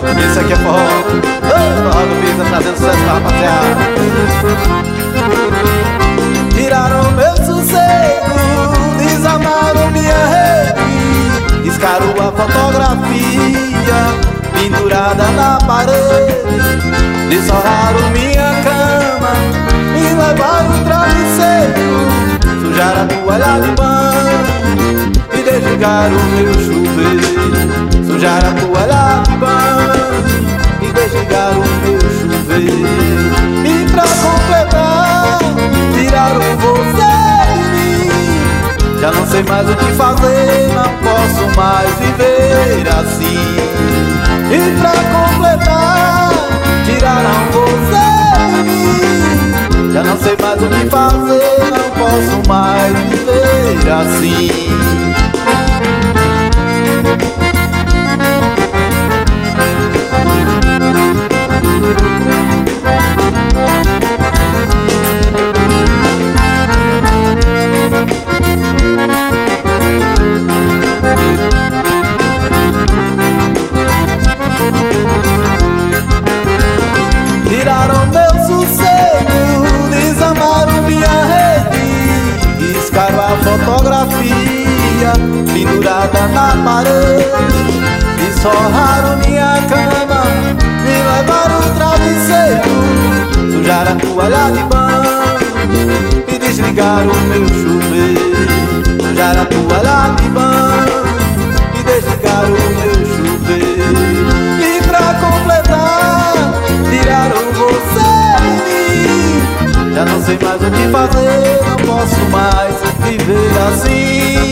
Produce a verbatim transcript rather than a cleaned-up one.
Isso aqui é forró. Oh, forró do Pisa trazendo sucesso pra rapaziada. Tiraram meu sossego, desamaram minha rede, riscaram a fotografia pendurada na parede, desforraram minha cama e levaram o travesseiro, sujaram a toalha de banho e desligaram o meu chuveiro, sujaram a toalha de banho e desligaram o meu chuveiro. E pra completar, tiraram você de mim. Já não sei mais o que fazer, não posso mais viver assim. E pra completar, tiraram você de mim. Já não sei mais o que fazer, não posso mais viver assim. Tiraram meu sossego, desamaram minha rede, riscaram a fotografia pendurada na parede, desforraram minha cama, me levaram o travesseiro, sujaram a toalha de banho e desligaram o meu chuveiro, sujaram a toalha de banho e desligaram o meu chuveiro. E pra completar, tiraram você de mim. Já não sei mais o que fazer, não posso mais viver assim.